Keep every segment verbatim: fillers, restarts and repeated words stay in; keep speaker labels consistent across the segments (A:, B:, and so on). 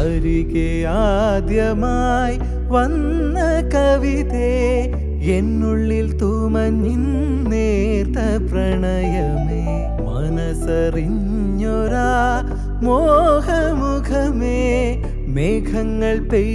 A: അരികെ ആദ്യമായി വന്ന കവിതേ, എന്നുള്ളിൽ തൂമഞ്ഞിൻ നേർത്ത പ്രണയമേ, മനസ്സറിഞ്ഞൊരാ മോഹമുഖമേ, മേഘങ്ങൾ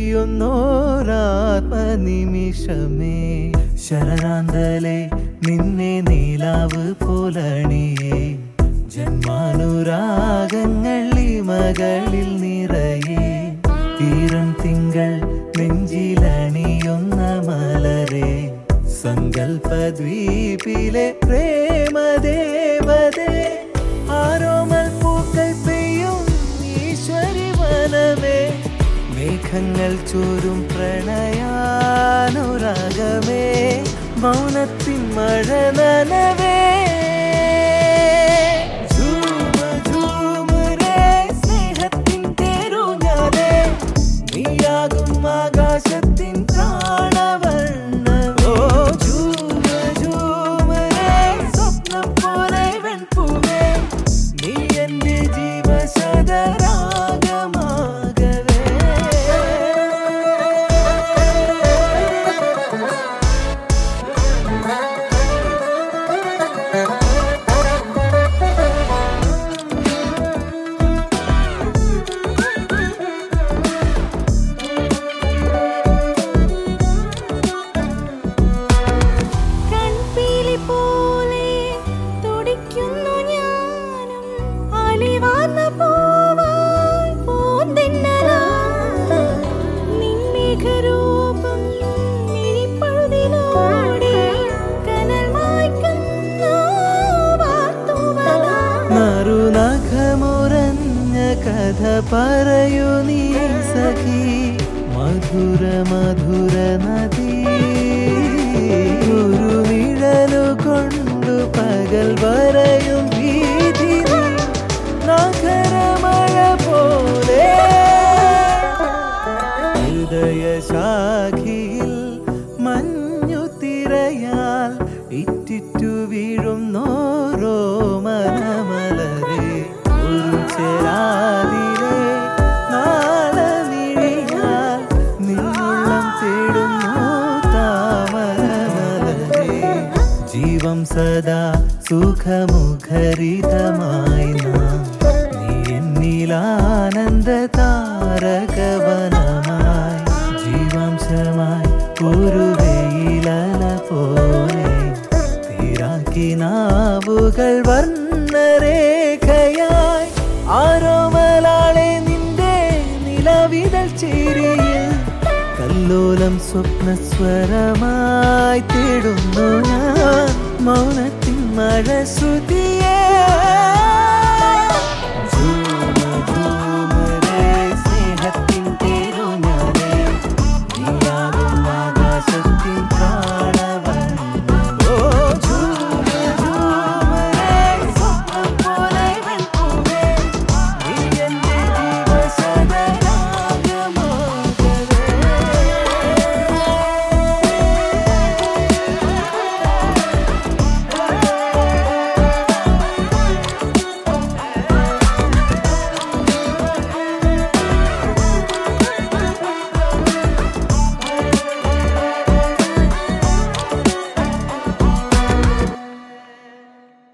A: പെയ്യുന്നോരാത്മനിമിഷമേ, ശരണാന്തലേ നിന്നെ നീലാവ് പോലണിയേ, ജന്മാനുരാഗങ്ങൾ മകളിൽ നിറയെ, തീരം തിങ്കൾ നെഞ്ചിലണിയുന്ന മലരെ, സങ്കൽപ്പദ്വീപിലെ പ്രേമദേവതേ, ആരോമൽ പൂക്കൾ പെയ്യും ഈശ്വരി വനമേ, മേഘങ്ങൾ ചൂരും പ്രണയാനുരാഗമേ, മൗനത്തിൻ മഴ നനവേ, ആകാശത്തിൻ പ്രാണവർണ്ണമോ, ജൂമ ജൂമരേ സ്വപ്നം പോലെ വെൺപൂവേ, നീ എന്റെ ജീവശതരാഗമാകവേ. നറുനഖമുറഞ്ഞ കഥ പറയൂ നീ സഖി, മധുര മധുര നദി, ഒരു നിഴലു കൊണ്ടു പകൽ വരയും വീതി, നഗരമഴ പോലെ ഹൃദയശാഖിയിൽ മഞ്ഞു തിരയാൽ ഇറ്റിറ്റു വീഴുന്നോരോ മനമലരെ, ഒരു ചെരാതിലെ നാളമിഴിയാൽ നിന്നുള്ളം തേടുന്നു താമരമലരെ, ജീവം സദാ സുഖമുഖരിതമായി നാം, നീ എന്നിലാനന്ദ താരകവനമായി, ജീവാംശമായി ഒരു വെയിലല പോലെ, തീരാക്കിനാവുകൾ വർണ്ണരേഖയായി, ആരോമലാളെ നിന്റെ നിലവിതൾ ചിരിയിൽ, കല്ലോലം സ്വപ്നസ്വരമായി തേടുന്നു ഞാൻ, മൗനത്തിൻ മഴ ശ്രുതിയേ.